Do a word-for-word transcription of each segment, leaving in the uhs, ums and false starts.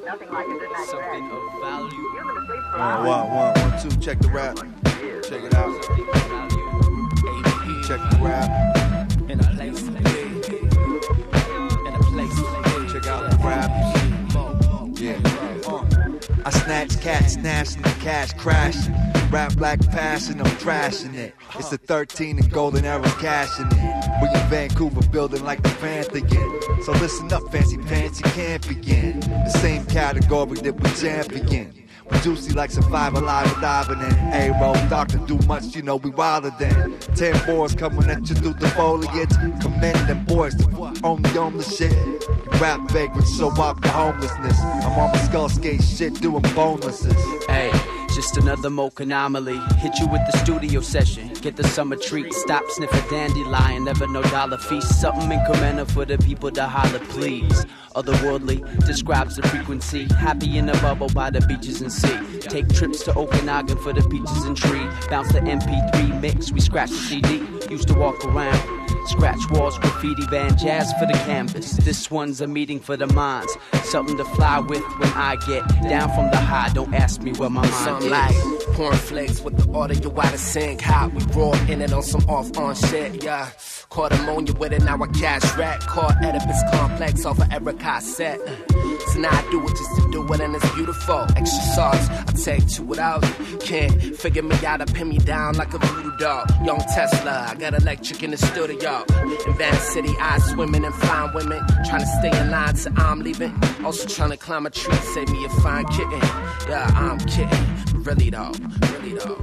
Something of value. One, one, one, one, two, check the rap. Check it out. Check the rap. In a place to be. In a place to be. Check out the rap. Yeah. Uh. I snatch cats, snatching the cash, crashing. Rap black passion, I'm trashing it. It's the thirteen and golden arrows cashing it. We in Vancouver building like the Panther again. So listen up, fancy pants, you can't begin. The same category that we champion. We juicy like survivor, live and diving in. A-roll, doctor, do much, you know we wilder than. Ten boys coming at you through the foliage. Commend them boys to only on the shit. Rap vagrants show up the homelessness. I'm on my skull skate shit doing bonuses. Hey, just another mocha anomaly. Hit you with the studio session. Get the summer treat. Stop sniffing dandelion. Never no dollar feast. Something incremental for the people to holler, please. Otherworldly describes the frequency. Happy in a bubble by the beaches and sea. Take trips to Okanagan for the beaches and tree. Bounce the M P three mix. We scratch the C D. Used to walk around. Scratch walls, graffiti, band, jazz for the canvas. This one's a meeting for the minds. Something to fly with when I get down from the high. Don't ask me where my mind Something is. like cornflakes with the audio out of sync. How we raw in it on some off-on shit, yeah. Caught ammonia with it, now I cash rack. Caught Oedipus complex off of Erica set. So now I do it just to do it and it's beautiful. Extra sauce, I take two without. Can't figure me out or pin me down like a voodoo doll. Young Tesla, I got electric in the studio. In Van City, I swimming and fine women. Trying to stay in line till I'm leaving. Also trying to climb a tree, save me a fine kitten. Yeah, I'm kidding. Really though, really though.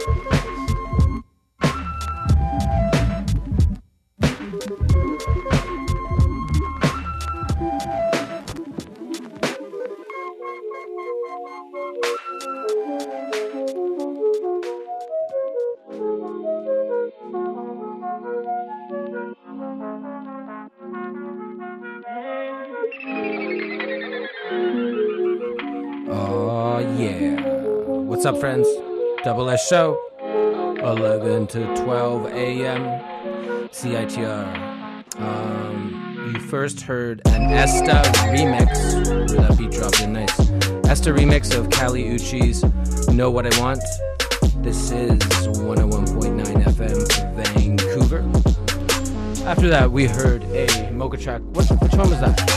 Oh yeah. What's up, friends? Double S Show, eleven to twelve a.m. C I T R. Um, you first heard an Esta remix. That beat dropped in nice. Esta remix of Kali Uchis Know What I Want. This is one oh one point nine F M Vancouver. After that, we heard a Mocha track. What, which one was that?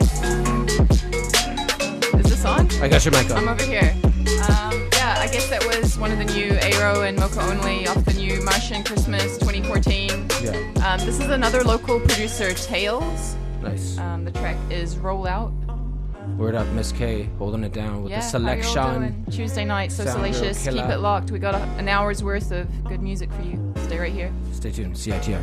Is this on? I got your mic on. I'm over here. Um, yeah, I guess that was one of the new Aero and Mocha Only off the new Martian Christmas twenty fourteen. Yeah. Um, this is another local producer, Tails. Nice. Um, the track is Roll Out. Word up, Miss K, holding it down with yeah, the selection. How you all doing? Tuesday night, so Sound salacious. Girl Keep Killer. it locked. We got a, an hour's worth of good music for you. Stay right here. Stay tuned. C I T R.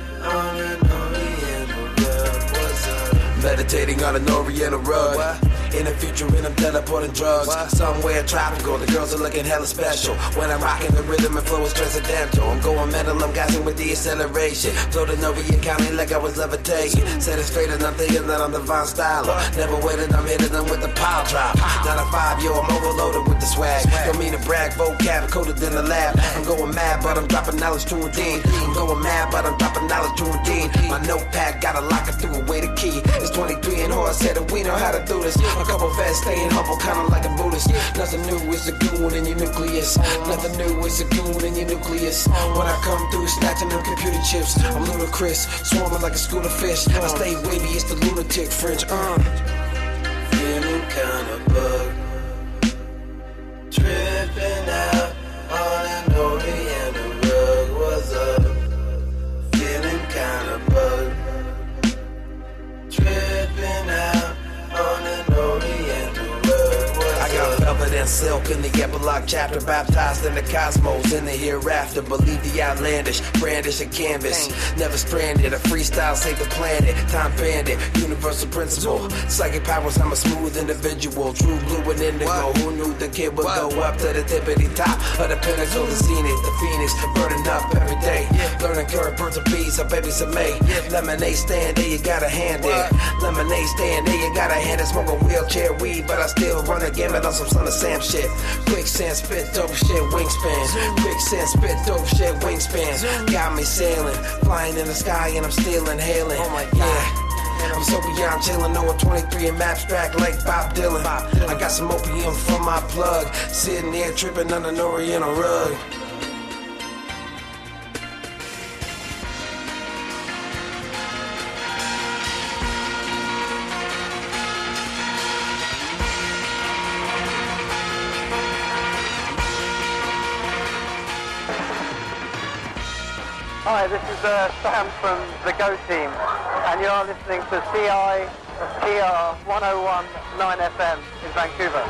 Meditating on an oriental rug. In the future, and I'm teleporting drugs. Somewhere tropical, the girls are looking hella special. When I'm rocking the rhythm and flow is transcendental. I'm going metal, I'm gassing with the acceleration. Floating over your county like I was levitating. Set it straight and I'm thinking that I'm the Von Styler. Never waited, I'm hitting them with the pile drop. Nine to five, yo, I'm overloaded with the swag. Don't mean to brag, vocab coded in the lab. I'm going mad, but I'm dropping knowledge to a dean. I'm going mad, but I'm dropping knowledge to a dean. My notepad gotta lock it through away the key. It's twenty-three and horse head and we know how to do this. A couple vets staying humble, kinda like a Buddhist. Nothing new, it's a goon in your nucleus. Nothing new, it's a goon in your nucleus. When I come through, snatching them computer chips. I'm ludicrous, swarming like a school of fish. I stay wavy, it's the lunatic French. Uh. Feeling kinda bugged, tripping out on an Oriental rug. What's up? Feeling kinda bugged, tripping out on an Oriental rug. What's I got velvet and silk in the epilogue chapter, baptized in the cosmos, in the hereafter. Believe the outlandish, brandish a canvas, never stranded. A freestyle save the planet, time bandit, universal principle. Psychic powers, I'm a smooth individual, true blue and indigo. What? Who knew the kid would what? Go up to the tippity top of the pinnacle, the zenith, the phoenix, burning up every day. Yeah. Learning curve, birds of bees, so babies of May. Yeah. Lemonade stand, there you got a hand there. Lemonade stand, there you got a hand. I smoke a wheelchair weed, but I still run a gamut on some Son of Sam shit. Quicksand, spit dope shit, wingspan. Quicksand, spit dope shit, wingspan. Got me sailing, flying in the sky, and I'm still inhaling. Oh my God. Yeah. I'm so beyond chillin', no twenty-three and abstract like Bob Dylan. I got some opium from my plug, sitting there tripping on an Oriental rug. Hi, this is uh, Sam from the Go Team, and you're listening to C I T R one oh one point nine F M in Vancouver.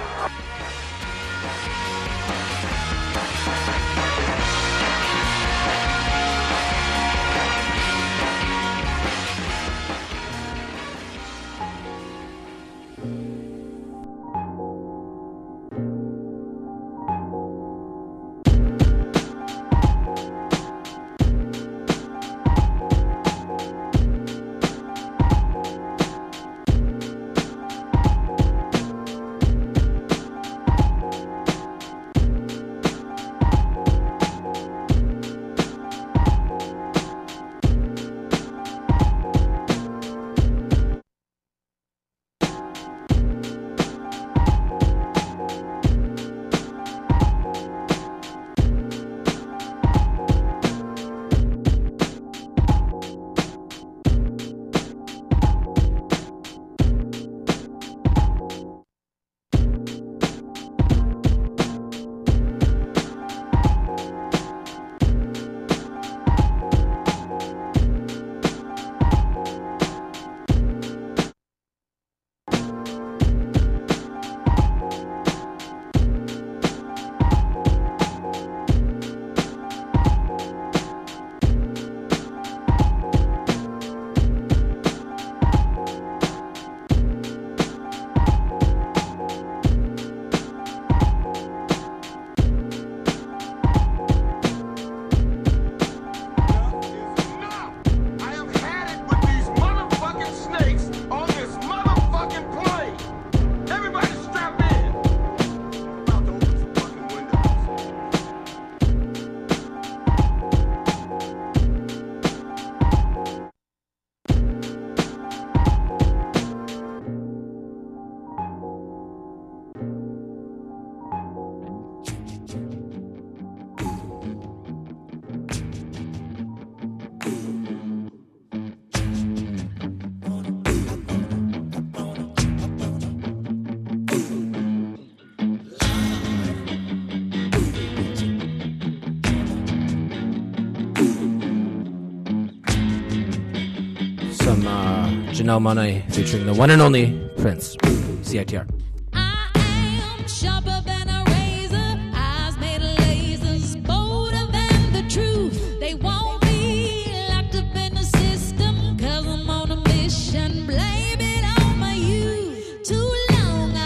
Some uh, Janelle Monáe featuring the one and only Prince. C I T R. I am sharper than a razor, eyes made of lasers, bolder than the truth. They want me locked up in the system, cause I'm on a mission. Blame it on my youth. Too long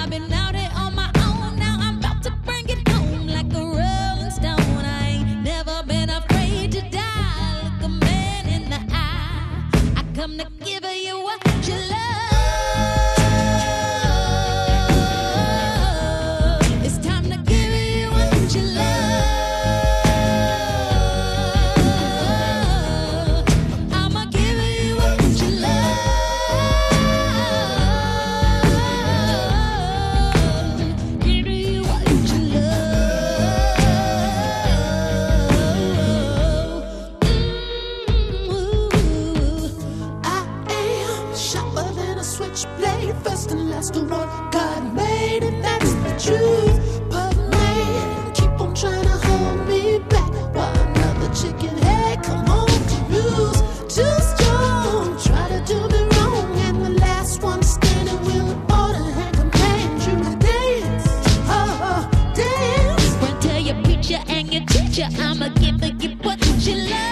that's the one God made, and that's the truth. But man, keep on trying to hold me back while another chicken head come home to roost. Too strong, try to do me wrong, and the last one standing will order and command you to dance. Oh, oh, dance. Run tell your preacher and your teacher, I'ma give a you what you love.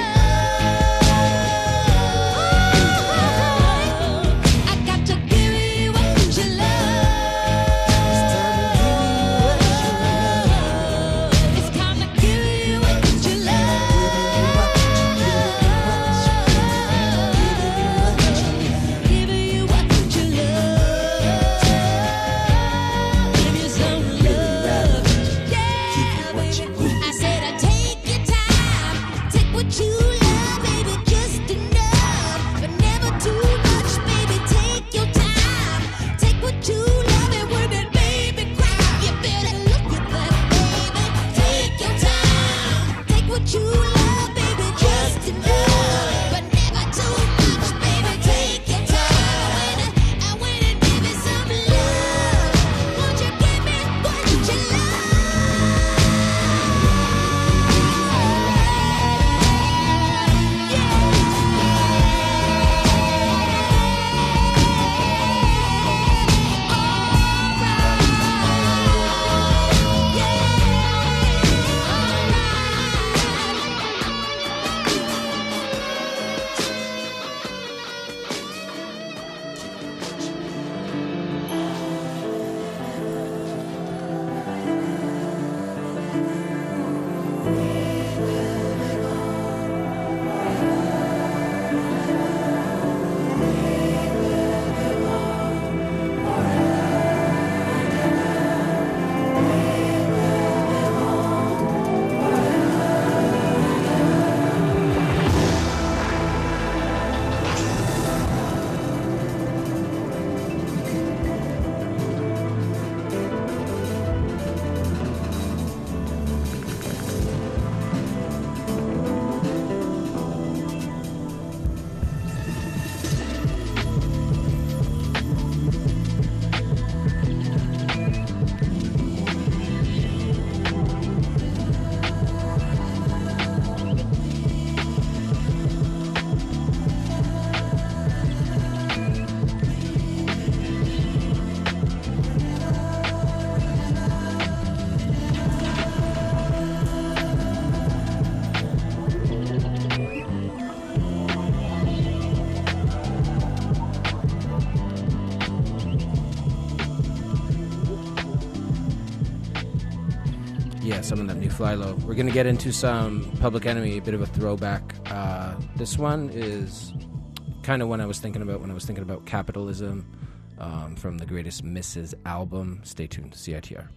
Some of that new Fly Low. We're going to get into some Public Enemy, a bit of a throwback. Uh, this one is kind of one I was thinking about when I was thinking about capitalism, um, from the Greatest Misses album. Stay tuned to C I T R.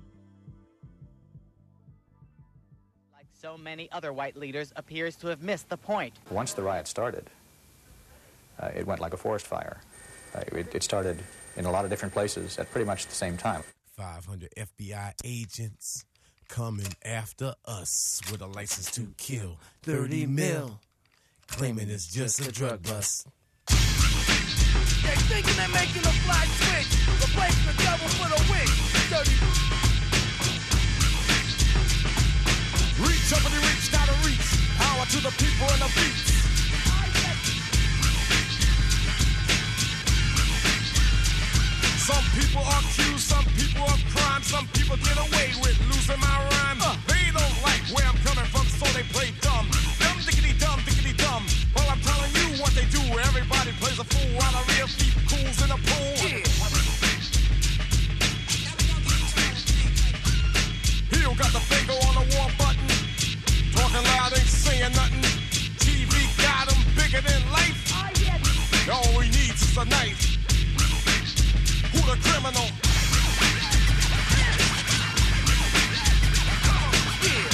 Like so many other white leaders, appears to have missed the point. Once the riot started, uh, it went like a forest fire. Uh, it, it started in a lot of different places at pretty much the same time. five hundred F B I agents coming after us with a license to kill. thirty mil, claiming it's just a drug bust. They thinking they're making a fly switch, replacing the devil for the witch. thirty Reach up and you reach, gotta reach. Power to the people and the beats. Some people are accused, some people of crime, some people get away with losing my rhyme. Uh, they don't like where I'm coming from, so they play dumb. Dumb, diggity, dumb, diggity, dumb. Well, I'm telling you what they do. Everybody plays a fool while the real thief cools in a pool. Yeah. Heel got the finger on the war button. Talking loud, ain't saying nothing. T V got him bigger than life. Oh, yeah. All we need is a knife. Who the criminal? Yeah.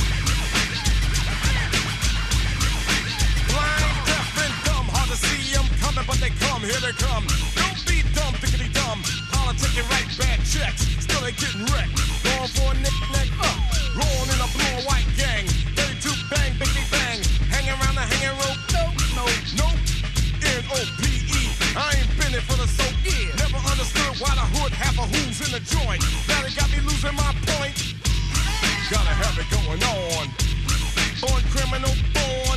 Blind, deaf, and dumb. Hard to see them coming, but they come. Here they come. Don't be dumb, diggity dumb. Politicking right, bad checks. Still they getting wrecked. Going for a knick-knack. Uh, rolling in a blue and white gang. thirty-two bang, biggity bang. Hanging around the hanging rope. No, no, no. N O P E. I ain't been it for the soap. Yeah. Never understood why the hood half of who's in the joint. Now they got me losing my point. Gotta have it going on. Born criminal, born.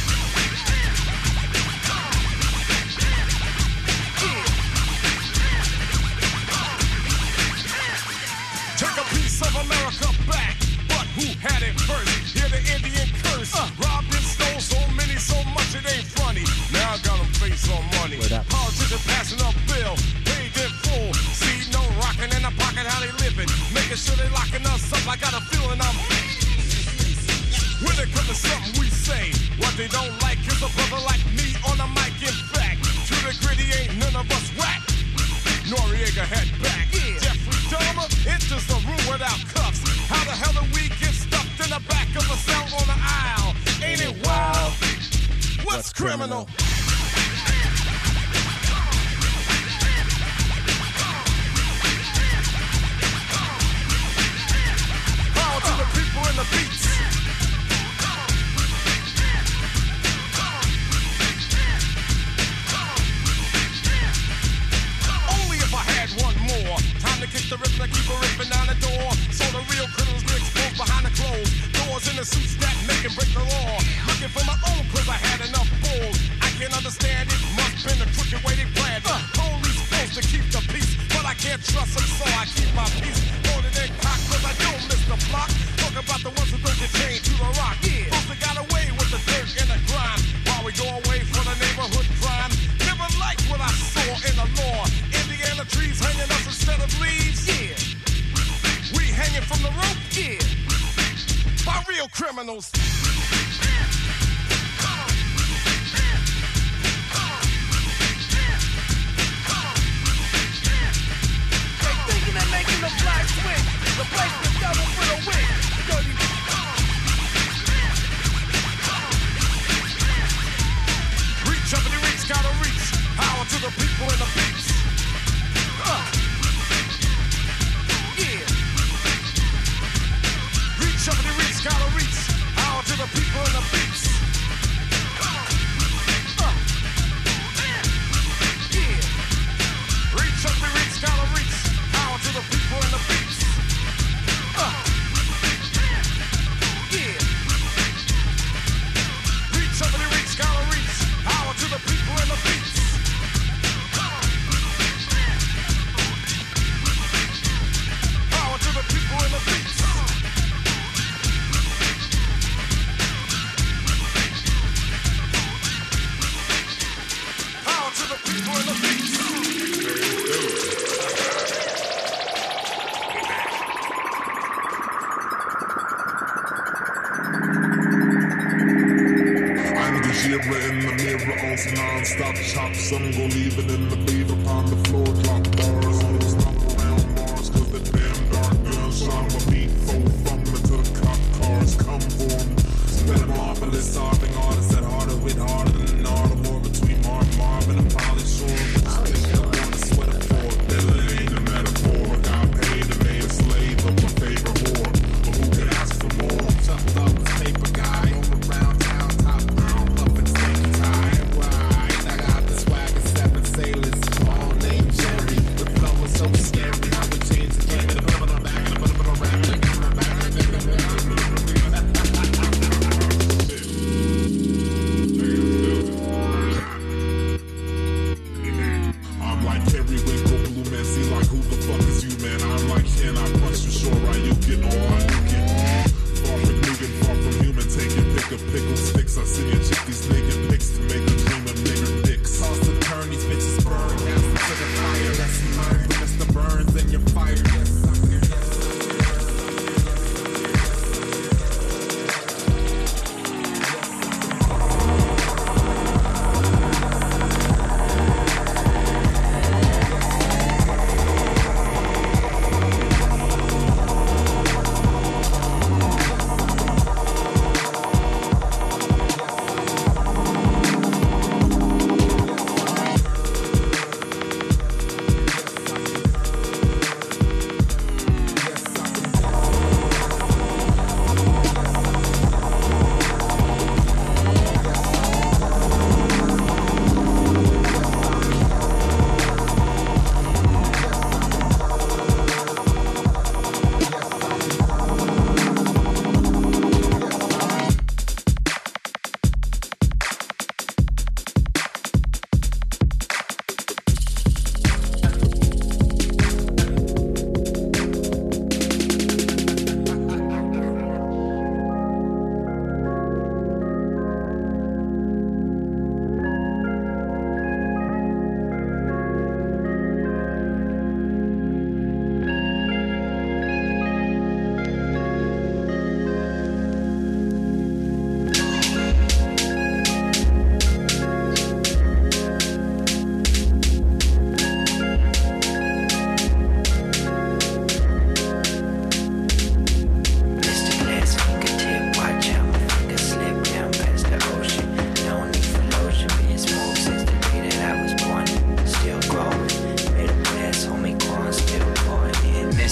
Take a piece of America back, but who had it first? Hear the Indian curse. Uh, robbed and stole so many, so much it ain't funny. Now I got them face on money. Politicians passing up bill, paid in full. See no rocking in the pocket, how they living. Making sure they locking us up. I got a feeling I'm. When it comes to something we say, what they don't like is a brother like me on the mic. In fact, to the gritty ain't none of us whack. Noriega head back. Yeah. Jeffrey Dahmer enters the room without cuffs. How the hell do we get stuffed in the back of a cell on the aisle? Ain't it wild? What's, What's criminal? criminal? Power to the people in the beats. Kick the rhythm and keep a ripping down the door. So the real criminals get exposed behind the clothes. Doors in the suits that make and break the law. Looking for my own cause I had enough balls. I can't understand it, must been the crooked way they planned it. Uh, police supposed to keep the peace, but I can't trust them, so I keep my peace. Loaded in cock cause I don't miss the block. Talk about the ones who don't get chained to the rock. Yeah. Supposed to got away with the dirt and the grime. While we go away for the neighborhood crime. Never liked what I saw in the law. Indiana trees hanging us instead of leaves. Yeah. We hanging from the rope. Yeah. By real criminals. They thinking they're making the flag switch. The place the devil for the win. Dirty. Reach up and the reach, gotta reach. Power to the people in the beats. Uh. Yeah. Reach up and the reach, gotta reach. Power to the people in the beats. Uh. Yeah. Reach up and the reach, gotta reach. Power to the people in the beats. Uh. Yeah. Reach up and the reach, gotta reach. Power to the people in the beats. Power to the people in the beats. Power to the people in the beats. I'm the zebra in the mirror, also non-stop chop. Some go leaving in the beaver upon the floor, drop bars on the stomp around Mars, cause the damn dark guns shot my beat full from me to the cop cars come for them. Metamorphosis, starving artists that harder with harder than an art, war between Mark Marvin and Polly Shore. But still want to sweat it for it. That ain't a metaphor. Got paid and made a slave of my favorite whore. But who could ask for more? Tucked up as paper guy, roam around town, top down, up and snake tie. Right, I got the swag of seven sailors, all named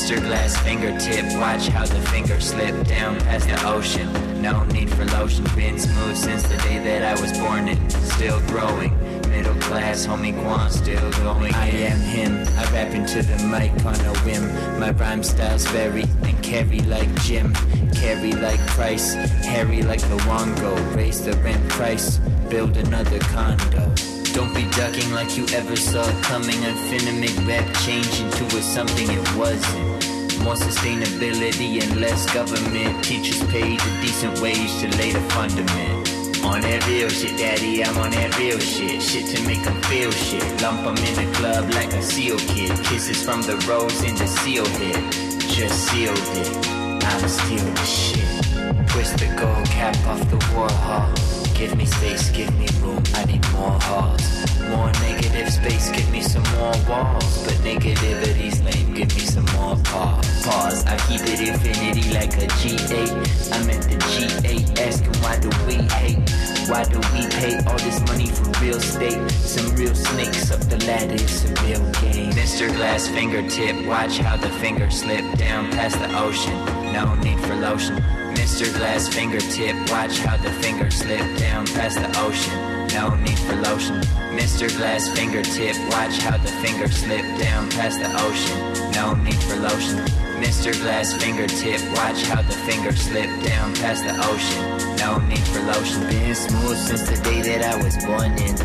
Mister Glass fingertip, watch how the finger slip down past the ocean. No need for lotion, been smooth since the day that I was born and still growing. Middle class, homie Quan still going. I am him, I rap into the mic on a whim. My rhyme style's very and carry like Jim. Carry like Price, hairy like the Wongo. Raise the rent price, build another condo. Don't be ducking like you ever saw it coming. I'm finna make rap change into a something it wasn't. More sustainability and less government. Teachers paid a decent wage to lay the fundament. On that real shit, daddy, I'm on that real shit. Shit to make them feel shit. Lump them in the club like a SEAL kid. Kisses from the rose in the seal head. Just sealed it, I'm still the shit. Twist the gold cap off the Warhol. Give me space, give me room, I need more halls. More negative space, give me some more walls. But negativity's lame, give me some more pause. Pause, I keep it infinity like a G eight. I'm at the G eight, asking why do we hate? Why do we pay all this money for real estate? Some real snakes up the ladder, it's a real game. Mister Glass fingertip, watch how the finger slip down past the ocean. No need for lotion. Mister Glass fingertip, watch how the finger slip down past the ocean. No need for lotion. Mister Glass fingertip, watch how the finger slip down past the ocean. No need for lotion. Mister Glass fingertip, watch how the finger slip down past the ocean. No need for lotion. Been smooth since the day that I was born in.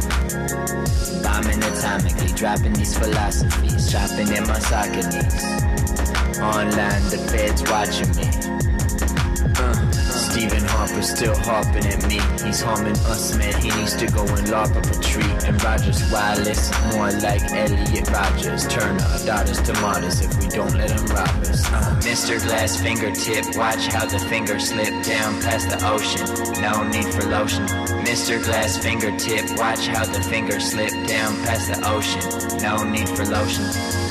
Bombing atomically, dropping these philosophies, shopping in my soccer knees. Online, the feds watching me. Uh, Stephen Harper still harping at me. He's harming us, man. He needs to go and lop up a tree. And Rogers Wireless, more like Elliot Rogers. Turn our daughters to martyrs if we don't let them rob us. Uh, Mister Glass fingertip, watch how the finger slip down past the ocean. No need for lotion. Mister Glass fingertip, watch how the finger slip down past the ocean. No need for lotion.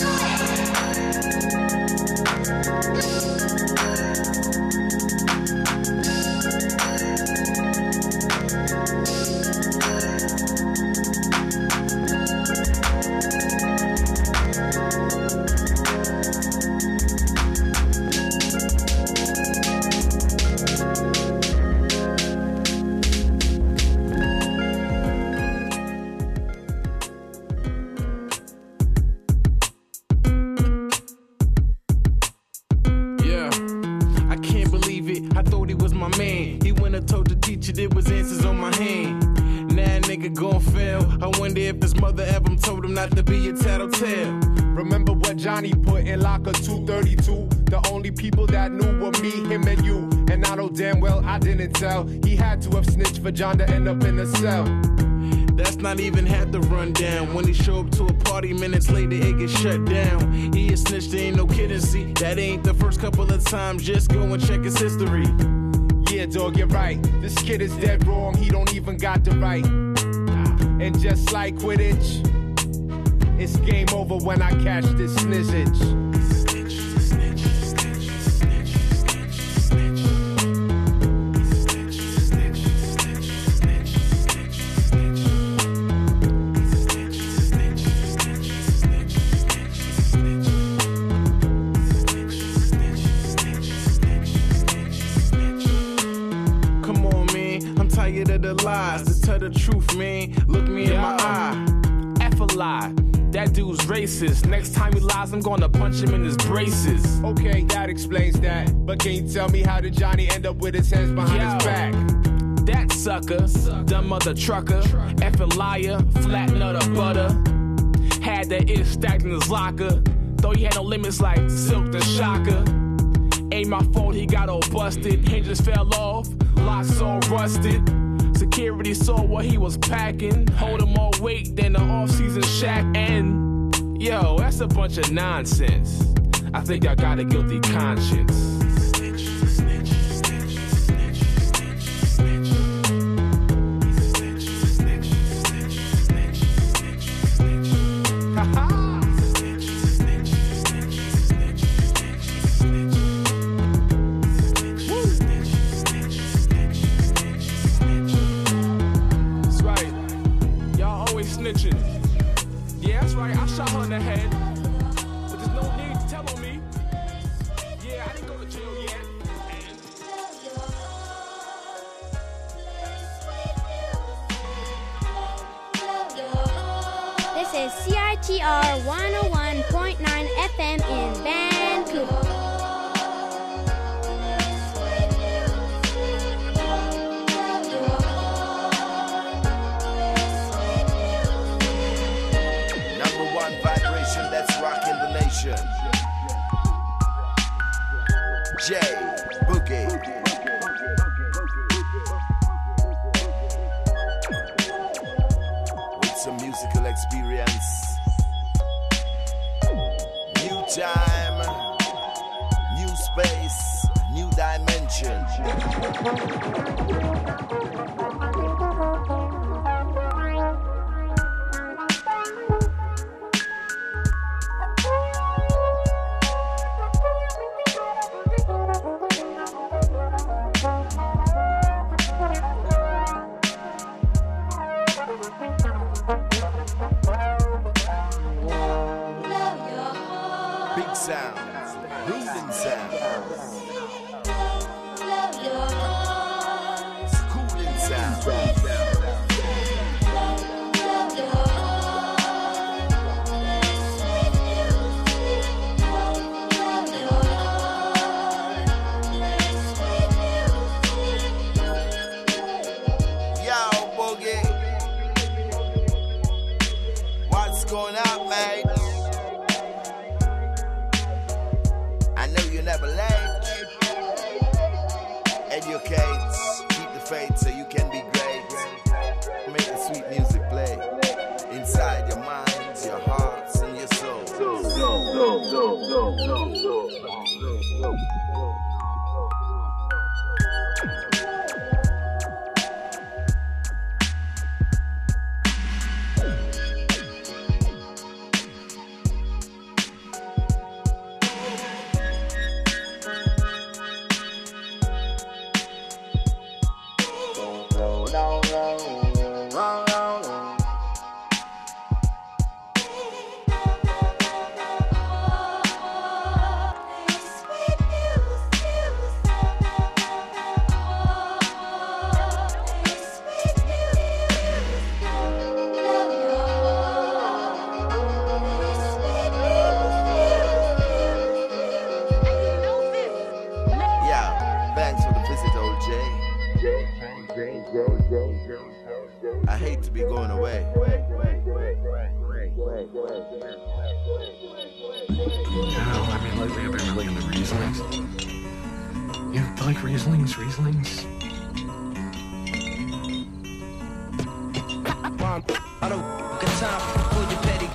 He had to have snitched for John to end up in a cell. That's not even half the rundown. When he show up to a party, minutes later it gets shut down. He is snitched, there ain't no kidding, see. That ain't the first couple of times, just go and check his history. Yeah, dog, you're right. This kid is dead wrong, he don't even got the right. And just like Quidditch, it's game over when I catch this snizzage. The truth, man. Look me in my eye. F a lie. That dude's racist. Next time he lies, I'm gonna punch him in his braces. Okay, that explains that. But can you tell me how did Johnny end up with his hands behind Yo, his back? That sucker, dumb mother trucker, effing liar, flat nutter butter. Had that ish stacked in his locker. Though he had no limits like Silk the Shocker. Ain't my fault he got all busted. Hinges fell off, locks all rusted. Security saw what he was packing. Hold him all weight, then the off-season shack. And, yo, that's a bunch of nonsense. I think I got a guilty conscience. is C I T R one oh one point nine F M in Vancouver. Number one vibration that's rocking the nation. J Boogie. With some musical experience. New time, new space, new dimension. Big sounds, brooding sounds, cooling sounds. Yo, Boogie, what's going on, mate? I know you're never late. Educate, keep the faith so you can be great. Make the sweet music play inside your minds, your hearts, and your souls. Yeah, thanks for the visit, old J. I hate to be going away. No, I mean, lately I've been really into Rieslings. You like Rieslings? Rieslings? I don't got time for your petty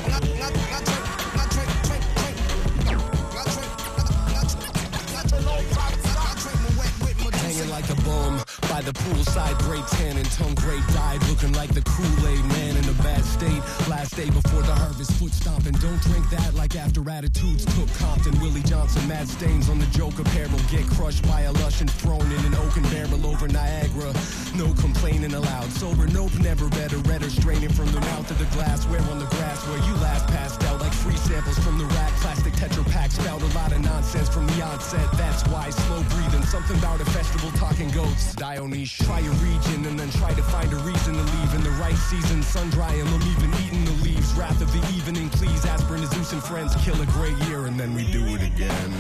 Hanging like a bum by the poolside, great tan and tongue great dyed, looking like the Kool-Aid man in a bad state. Last day before the harvest, foot stomping. Don't drink that like after attitudes took Compton. Willie Johnson, mad stains on the joke apparel. Get crushed by a lush and thrown in an oaken barrel over Niagara. No complaining aloud. Sober, nope, never better. Redder straining from the mouth of the glass. Where on the grass where you last passed out like free samples from the rack. Plastic Tetra Pak spout a lot of nonsense from the onset. That's why slow breathing. Something about a festival talking goats. Dionysius. Try a region and then try to find a reason to leave in the right season. Sun drying them, even eating the leaves. Wrath of the evening, please. Aspirin, Zeus and friends kill a great year and then we do it again.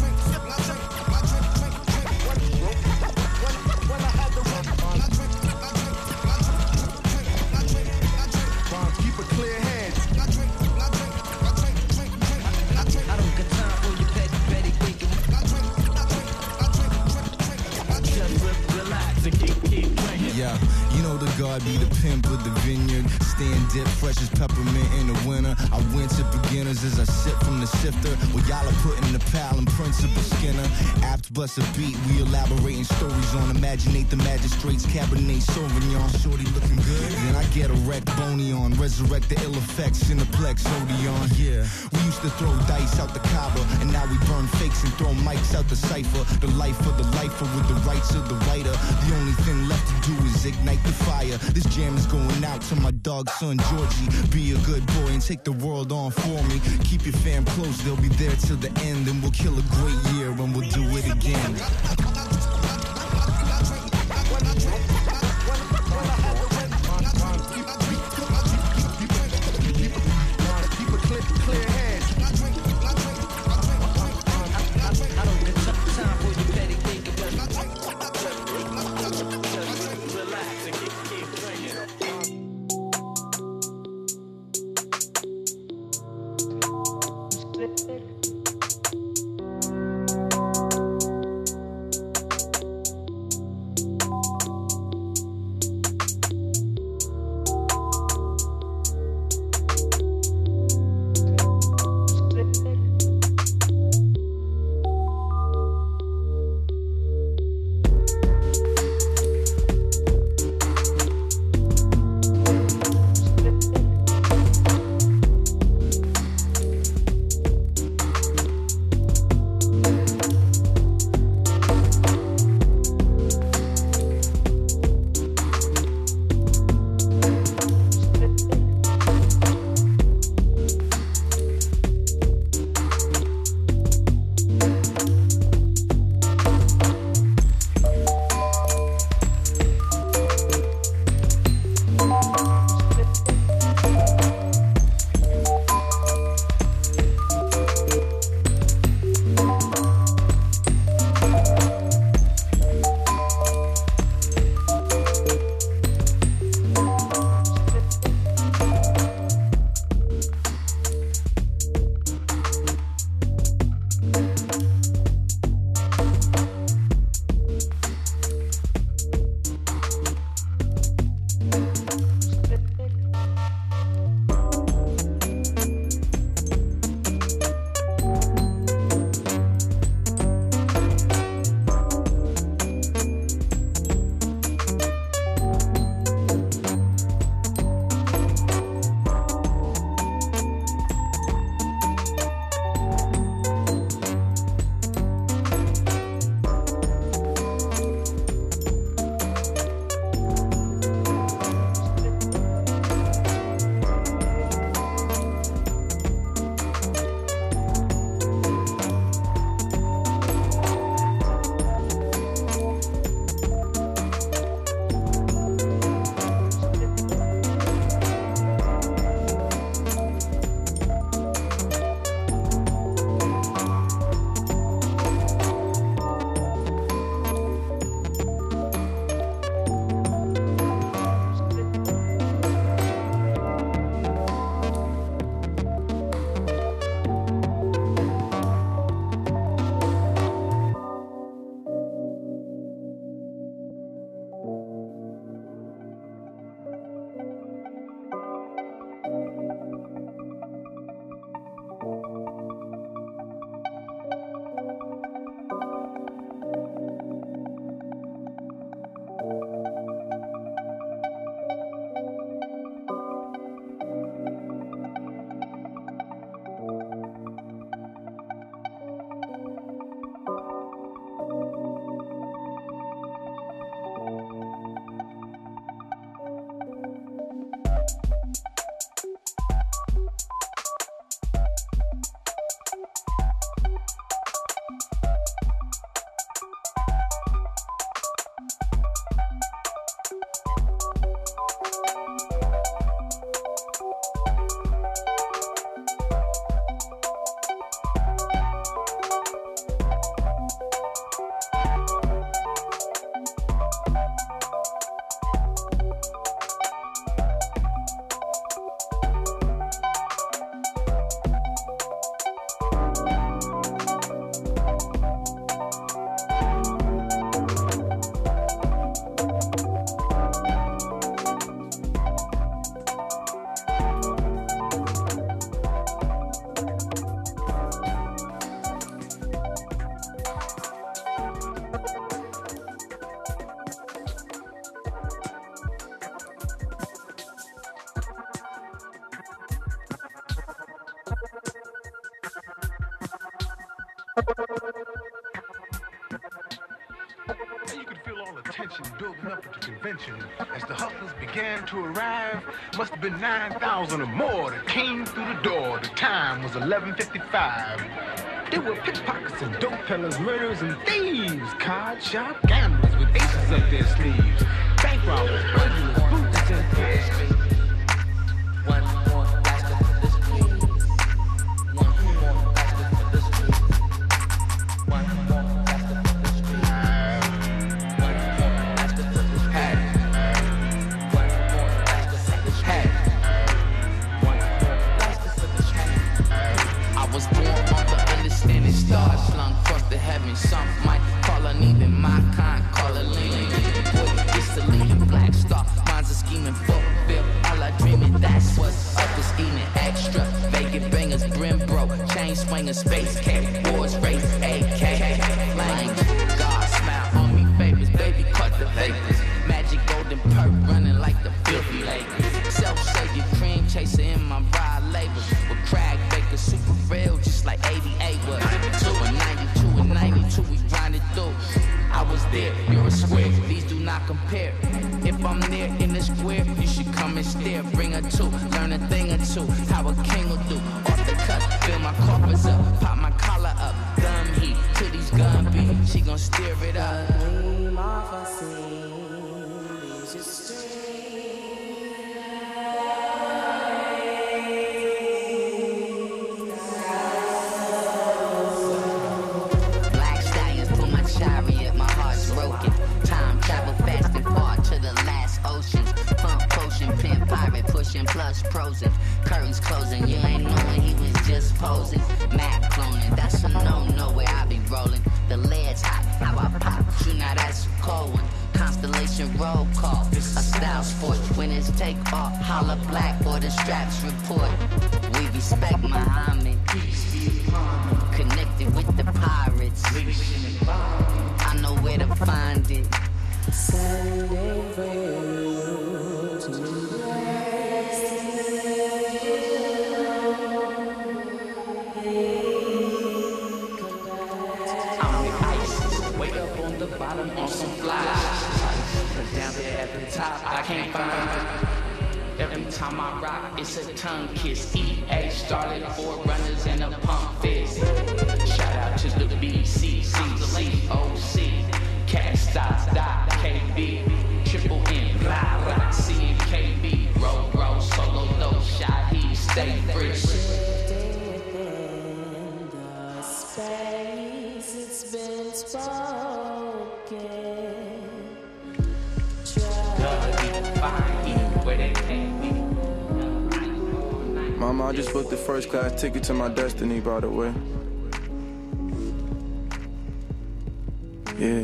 Keep a clear head. I don't got time for your petty, petty thinking. Just relax and keep, keep playing. Yeah, you know the God be the pimp of the vineyard. Stand dip, fresh as peppermint in the winter. I went to beginners as I sip from the sifter. Well, y'all are putting the pal and principal Skinner. Apt bust a beat, we elaborating stories on. Imaginate the magistrate's Cabernet Sauvignon. Shorty looking good, then I get a wreck bony on. Resurrect the ill effects in the Plex Odeon. Yeah, we used to throw dice out the Cabo, and now we burn fakes and throw mics out the cipher. The life of the lifer with the rights of the writer. The only thing left to do is ignite the fire. This jam is going out to my dog son Georgie. Be a good boy and take the world on for me. Keep your fam close, they'll be there till the end. And we'll kill a great year and we'll do it again. You could feel all the tension building up at the convention as the hustlers began to arrive. Must have been nine thousand or more that came through the door. The time was eleven fifty-five. There were pickpockets and dope peddlers, murderers and thieves, card shop gamblers with aces up their sleeves, bank robbers, burglars, boots and thieves. One more faster for this street. One more faster for this street. One more faster for this street. One more faster for this street. One more faster for this street. One more faster for this street. I was born on the understanding star slung across the heavens. Some might call her even my kind, call her lean. Boy, it's the leading black star. Mine's a scheming fulfill. All I dreaming, that's what's up is eating extra. Vacant bangers, brim bro, chain swingers, space cat, wars race, A K. Flames, God smile on me, favors, baby, cut the vapors. Magic golden perk running like the filthy Lakers. Self-savior cream chaser in my ride labels. With crag baker, super real, just like eighty-eight was. Two and ninety-two and ninety-two, we grinded through. I was there, you're a square, these do not compare. If I'm near in the square, you should come and stare. Bring a two, learn a thing or two. How a king will do. Off the cut, fill my coffers up, pop my collar up. Gun heat, till these gun beat. She gon' steer it up. Black stallions pull my chariot, my heart's broken. Time travel fast and far to the last oceans. Pump potion, pimp pirate, pushing plus prosing. Curtains closing, you ain't knowing he was just posing. Mac cloning, that's a no-no where I be rolling. The lead's hot, how I pop, you now that's a cold one. Constellation roll call, a style sport. When it's take off, holla black or the straps report. We respect Muhammad, connected with the pirates. I know where to find it. Sending rails to I'm the ISIS, way up on the bottom on some flies. But down there at the top, I can't find it. Every time I rock, it's a tongue kiss. E A started four runners and a pump fist. Shout out to the B C, C C O C. Cash stocks, dot, K B. Triple M, blah, blah, C and K B. Roll, roll, solo, no shot, he stay free. Space, it's been spoken. Mama, I just booked the first class ticket to my destiny, by the way. Yeah.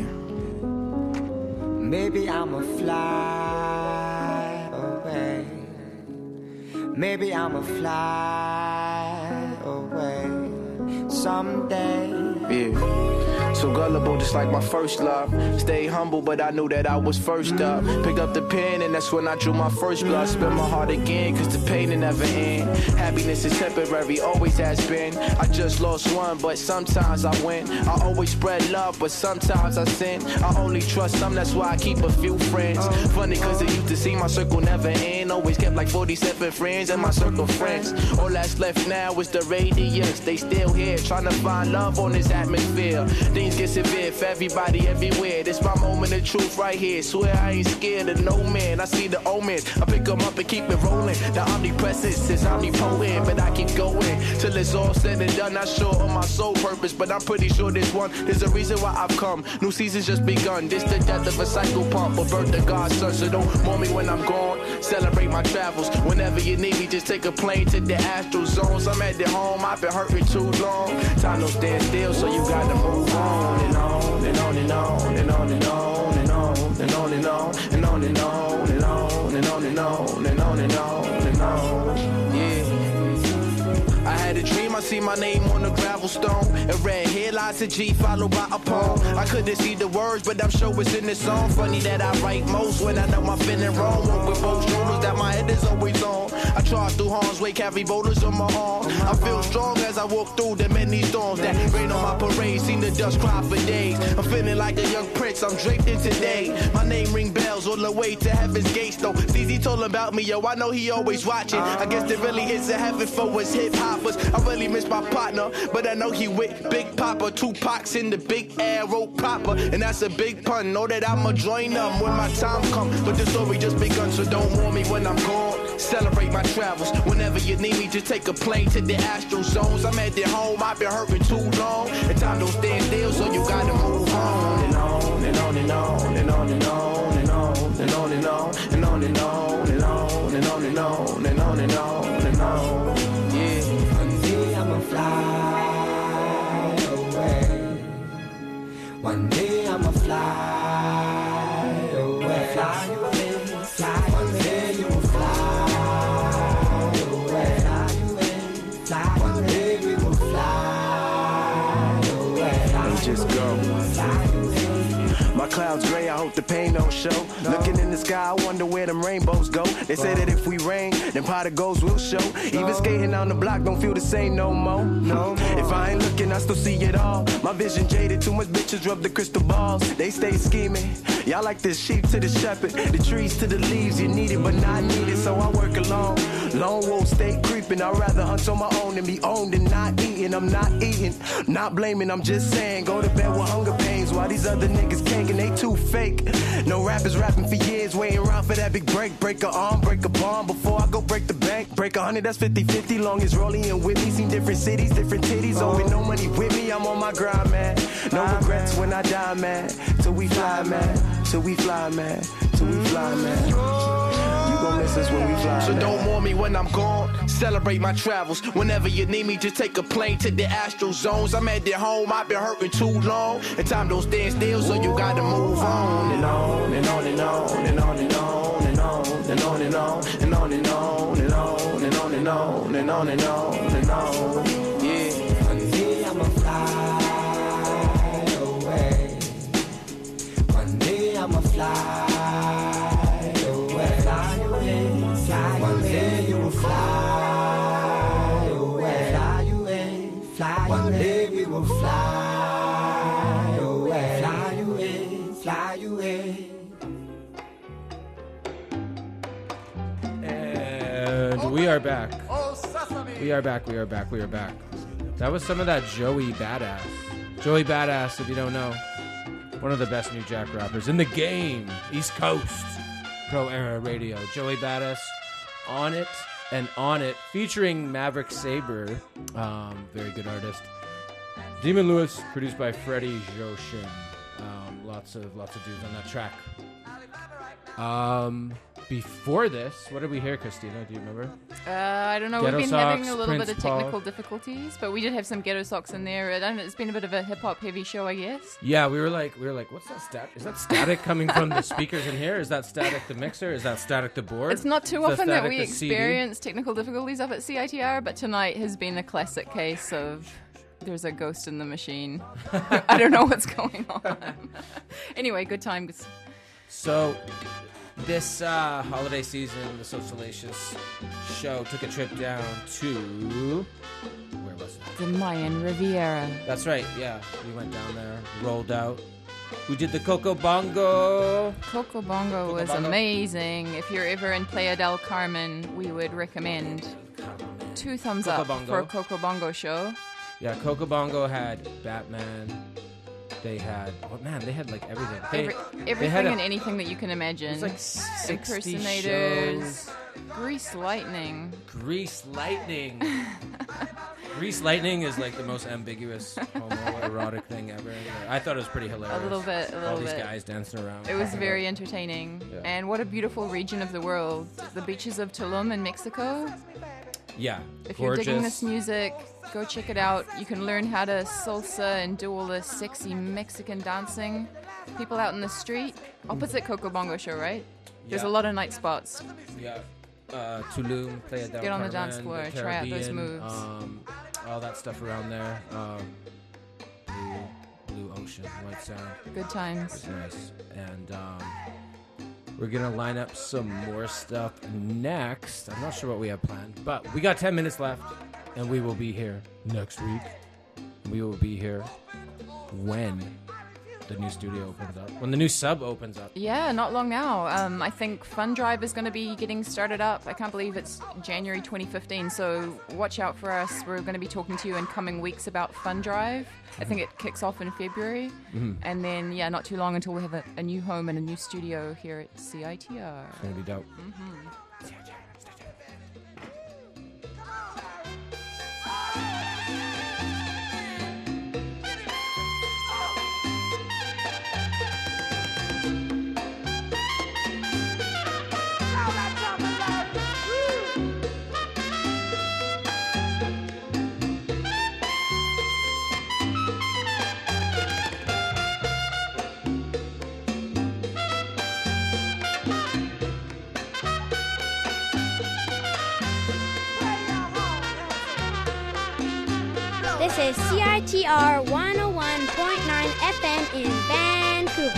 Maybe I'ma fly away. Maybe I'ma fly away someday. Yeah. So gullible, just like my first love. Stay humble, but I knew that I was first up. Pick up the pen, and that's when I drew my first blood. Spin my heart again, cause the pain will never end. Happiness is temporary, always has been. I just lost one, but sometimes I win. I always spread love, but sometimes I sin. I only trust some, that's why I keep a few friends. Funny, cause it used to seem my circle never end. Always kept like forty-seven friends in my circle friends. All that's left now is the radiance. They still here, trying to find love on this atmosphere. Things get severe for everybody everywhere. This my moment of truth right here. Swear I ain't scared of no man. I see the omens, I pick them up and keep it rolling. The omnipresence is omnipotent, but I keep going till it's all said and done. Not sure of my sole purpose, but I'm pretty sure this one is the reason why I've come. New season's just begun. This the death of a cycle pump, or birth of God's son. So don't mourn me when I'm gone. Celebrate my travels. Whenever you need me, just take a plane to the astral zones. I'm at the home, I've been hurting too long. Time don't stand still, so you gotta move on and on and on and on and on and on and on and on and on and on and on and on and on and on and on and on and on. Yeah, I had a dream I see my name on the gravel stone. And read headlines to G followed by a poem. I couldn't see the words, but I'm sure it's in the song. Funny that I write most when I know my feeling wrong. Walk with both shoulders that my head is always on. I charge through Harm's Way, carry boulders on my arm. I feel strong as I walk through the many storms that rain on my parade. Seen the dust cry for days. I'm feeling like a young prince, I'm draped in today. My name ring bells all the way to heaven's gates though. C Z told about me, yo, I know he always watching. I guess there really is a heaven for us hip hoppers. I really miss my partner, but I know he with Big Papa. Tupac's in the big arrow proper, and that's a big pun. Know that I'ma join them when my time comes. But the story just begun, so don't warn me when I'm gone. Celebrate my travels. Whenever you need me, just take a plane to the Astro Zones. I'm headed home, I've been hurting too long. And time don't stand still, so you gotta move on. And on, and on, and on, and on, and on, and on, and on, and on, and on, and on, and on, and on, and on, and on, and on, and on. Yeah. One day I'ma fly away. One day I'ma fly away. Fly away, fly. One day you will fly away. Fly away, fly. One day we will fly away. And just go. My clouds gray, I hope the pain don't show. No. Looking in the sky, I wonder where them rainbows go. They say that if we rain, then pot of goals will show. No. Even skating on the block don't feel the same no more. No more. If I ain't looking, I still see it all. My vision jaded, too much bitches rub the crystal balls. They stay scheming. Y'all like the sheep to the shepherd, the trees to the leaves. You need it, but not needed, so I work alone. Lone wolf stay creeping. I'd rather hunt on my own than be owned and not eating. I'm not eating, not blaming. I'm just saying, go to bed with hunger pains while these other niggas can't. And they too fake. No rappers rapping for years, waiting around for that big break. Break a arm, break a palm before I go break the bank. Break a hundred, that's fifty fifty. Long as Rolly and Whitney. Seen different cities, different titties. Oh, with no money with me, I'm on my grind, man. No regrets when I die, man. Till we fly, man. Till we fly, man. Till we fly, man. You gon' miss us when we fly. So man. Don't warn me when I'm gone. Celebrate my travels. Whenever you need me, just take a plane to the Astro Zones. I'm headed home, I've been hurting too long. And time don't stand still, so you gotta move on. And on, and on, and on, and on, and on, and on, and on, and on, and on, and on, and on, and on, and on, and on, and on, and on. Yeah. One day I'ma fly away. One day I'ma fly away. Fly away, fly. One day you will fly away. Fly away, fly. One day we will fly away. Fly away, fly away. And we are back. We are back, we are back, we are back. That was some of that Joey Badass. Joey Badass, if you don't know, one of the best New Jack rappers in the game. East Coast. Pro Era Radio. Joey Badass on it and on it. Featuring Maverick Sabre. Um, very good artist. Demon Lewis, produced by Freddie Joshin. Um, lots of lots of dudes on that track. Um, before this, what did we hear, Christina? Do you remember? Uh, I don't know. Ghetto We've been Socks, having a little Prince bit of Paul. technical difficulties, but we did have some Ghetto Socks in there. I don't know, it's been a bit of a hip hop heavy show, I guess. Yeah, we were like, we were like, what's that stat? Is that static coming from the speakers in here? Is that static the mixer? Is that static the board? It's not too Is often that static we the C D? experience technical difficulties up at C I T R, but tonight has been a classic case of there's a ghost in the machine. I don't know what's going on. Anyway, good times. So, this uh, holiday season, the Socialacious show took a trip down to... Where was it? The Mayan Riviera. That's right, yeah. We went down there, rolled out. We did the Coco Bongo. Coco Bongo was Bongo. amazing. If you're ever in Playa del Carmen, we would recommend two thumbs Coco up Bongo. for a Coco Bongo show. Yeah, Coco Bongo had Batman. They had... Oh, man, they had, like, everything. They, Every, they everything had a- and anything that you can imagine. It was like sixty Impersonators. shows. Grease Lightning. Grease Lightning. Grease Lightning is like the most ambiguous homoerotic thing ever. I thought it was pretty hilarious. A little bit, a little All these bit. guys dancing around. It was very entertaining. Yeah. And what a beautiful region of the world. The beaches of Tulum in Mexico. Yeah, If gorgeous. you're digging this music, go check it out. You can learn how to salsa and do all this sexy Mexican dancing. People out in the street. Opposite Coco Bongo show, right? There's Yeah. a lot of night spots. Yeah. Uh, Tulum, Playa del Get on the Carmen, dance floor, the try out those Caribbean, moves. Um, all that stuff around there. Um, blue, blue Ocean, White Sound. Good times. It's nice. And um, we're going to line up some more stuff next. I'm not sure what we have planned, but we got ten minutes left, and we will be here next week. We will be here when the new studio opens up, when the new sub opens up. Yeah, not long now. Um, I think Fun Drive is going to be getting started up. I can't believe it's January twenty fifteen, so watch out for us. We're going to be talking to you in coming weeks about Fun Drive. I think it kicks off in February. Mm-hmm. And then, yeah, not too long until we have a, a new home and a new studio here at C I T R. It's going to be dope. Mm-hmm. This is C I T R one oh one point nine F M in Vancouver.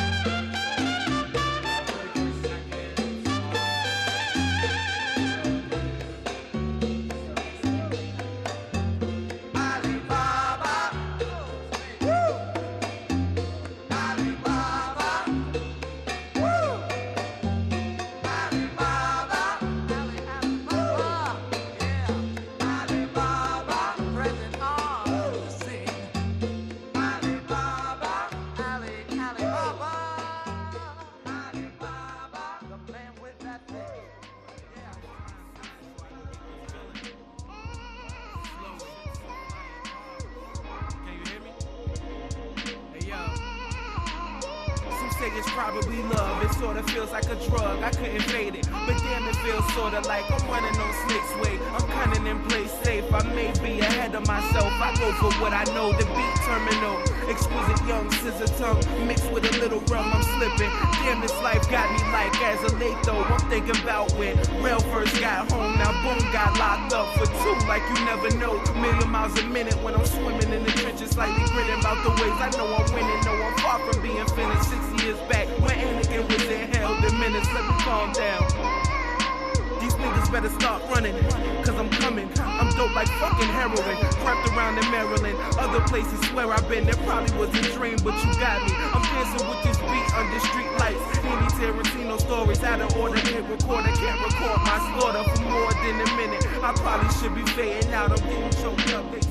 It's probably love, it sorta feels like a drug, I couldn't fade it, but damn it feels sorta like I'm running on snake's way, I'm cunning and play safe, I may be ahead of myself, I go for what I know, the beat terminal, exquisite young scissor tongue, mixed with a little rum, I'm slipping, damn this life got me like as a late though, I'm thinking about when Rail first got home, now boom, got locked up for two, like you never know, million miles a minute when I'm swimming in the trenches, slightly grinning about the ways I know I'm winning, no I'm far from being finished, six years back when Anakin was in hell, the minutes let me calm down. These niggas better start running, cause I'm coming. I'm dope like fucking heroin, wrapped around in Maryland. Other places swear I've been, there probably was a dream, but you got me. I'm dancing with this beat under street lights. Any Tarantino stories out of order, can't record, I can't record my slaughter for more than a minute. I probably should be fading out, I'm getting choked up. They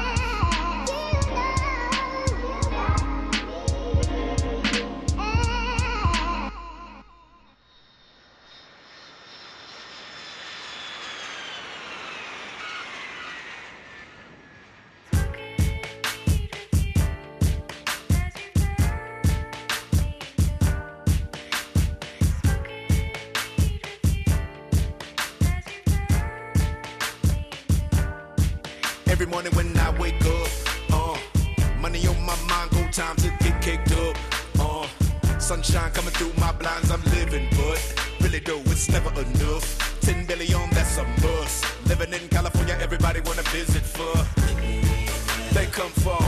Every morning when I wake up, uh, money on my mind, go time to get caked up. Uh, sunshine coming through my blinds, I'm living, but really though, it's never enough. Ten billion, that's a must. Living in California, everybody wanna visit for. They come from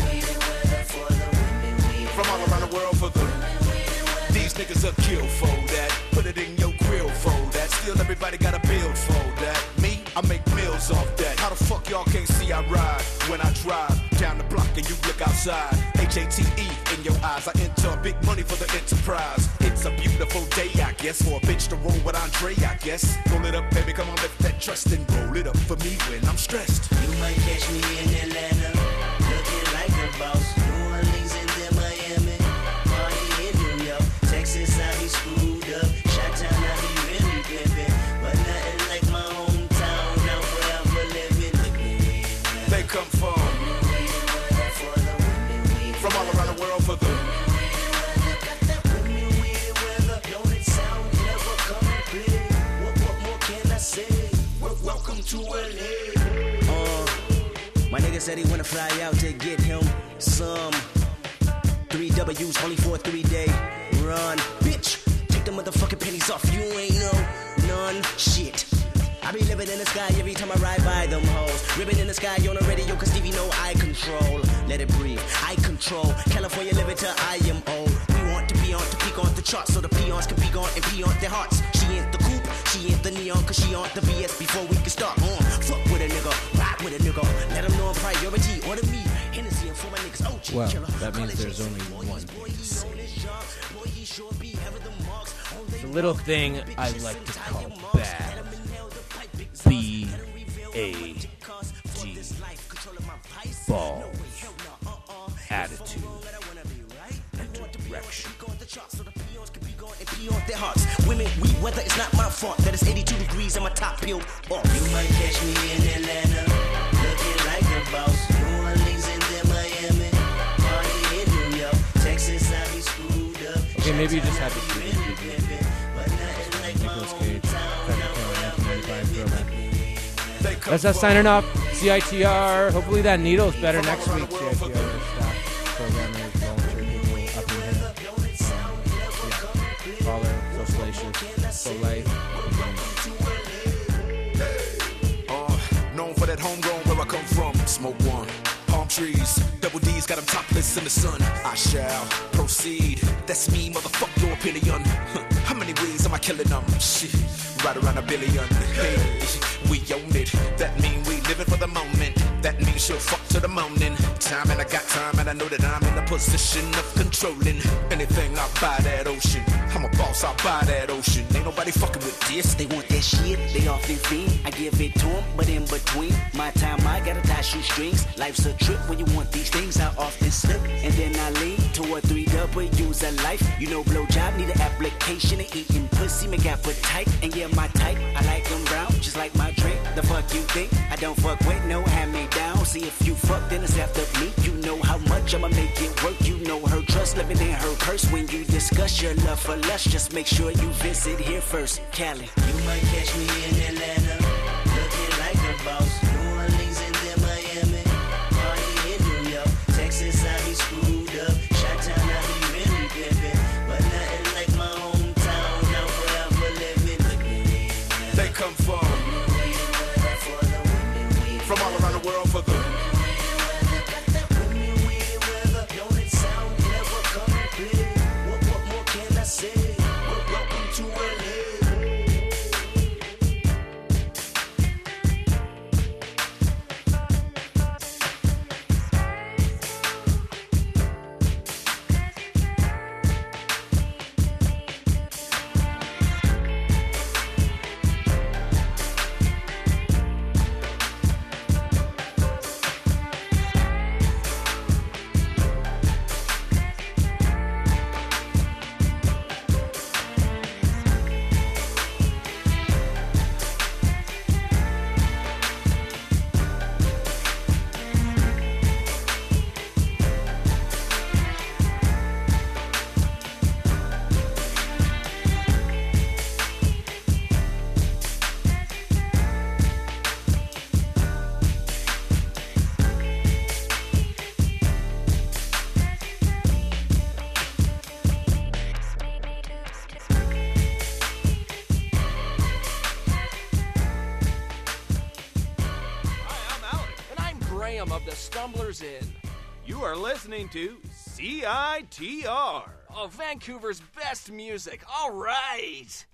from all around the world for the. These niggas are kill for that. Put it in your grill for that. Still everybody gotta build for that. Me, I make meals off that. How the fuck y'all can't see I ride when I drive down the block and you look outside? H A T E in your eyes. I enter big money for the enterprise. It's a beautiful day, I guess, for a bitch to roll with Andre, I guess. Roll it up, baby, come on, lift that trust and roll it up for me when I'm stressed. You might catch me in Atlanta, looking like a boss. New Orleans and then Miami, party in New York. Texas, I be screwed up. Chi-town, I be really pimpin'. But nothing like my hometown, now forever living. They come from from all around the world for the. Welcome to L A. Uh, my nigga said he wanna fly out to get him some three W's only for a three day run. Bitch, take the motherfucking pennies off. You ain't no none shit. I I be living in the sky every time I ride by them hoes. Ribbon in the sky on the radio, cause Stevie know I control. Let it breathe, I control. California living till I am old. We want to be on to peak on the charts, so the peons can be gone and pee on their hearts. She ain't the coupe, she ain't the neon, cause she on the B S before we can start. On, uh, fuck with a nigga, rock with a nigga. Let them know I'm priority, order me. Hennessy and for my niggas, oh, Well, killer. that means there's only one thing to say. It's a little thing I like to call bad. B A D. Balls. Attitude. And direction. Their hearts. Women, we weather is not my fault. That is eighty-two degrees and my top peeled off. You might catch me in Atlanta, looking like a boss. New Orleans and then Miami, party in New York, Texas, I be screwed up. Okay, maybe you just have to see this video. Nicolas Cage, nineteen ninety-five throwback. That's us signing off. C I T R. Hopefully that needle's better next week. C I T R staff, programmers, volunteer people up in here. Um, yeah. Caller, Socialation, Full Life. Uh, known for that homegrown where I come from. Smoke one. Palm trees. Double D's got them topless in the sun. I shall proceed. That's me, motherfuck your opinion. How many ways am I killing them? Shit, right around a billion. Hey, we own it. That mean we living for the moment. That means she'll fuck to the morning. Time and I got time and I know that I'm in a position of controlling anything. I buy that ocean. I'm a boss, I buy that ocean. Ain't nobody fucking with this. They want that shit, they off their fiend. I give it to them, but in between my time I gotta tie shoestrings. Life's a trip when you want these things. I often slip and then I lean toward three W's of life. You know, blowjob need an application of eating pussy, make appetite. And yeah, my type, I like them brown, just like my drink. The fuck you think? I don't fuck with no hand me down. See if you fuck, then it's after me. You know how much I'ma make it work. You know her trust, living in her purse. When you discuss your love for lust, just make sure you visit here first. Cali. You might catch me in Atlanta, looking like a boss. New Orleans and then Miami, party in New York, Texas, I be screwed up. Chi-town, I be really pimping, but nothing like my hometown. Now forever living. They come from from all around the world for the of the Stumblers Inn. You are listening to C I T R. Oh, Vancouver's best music. All right.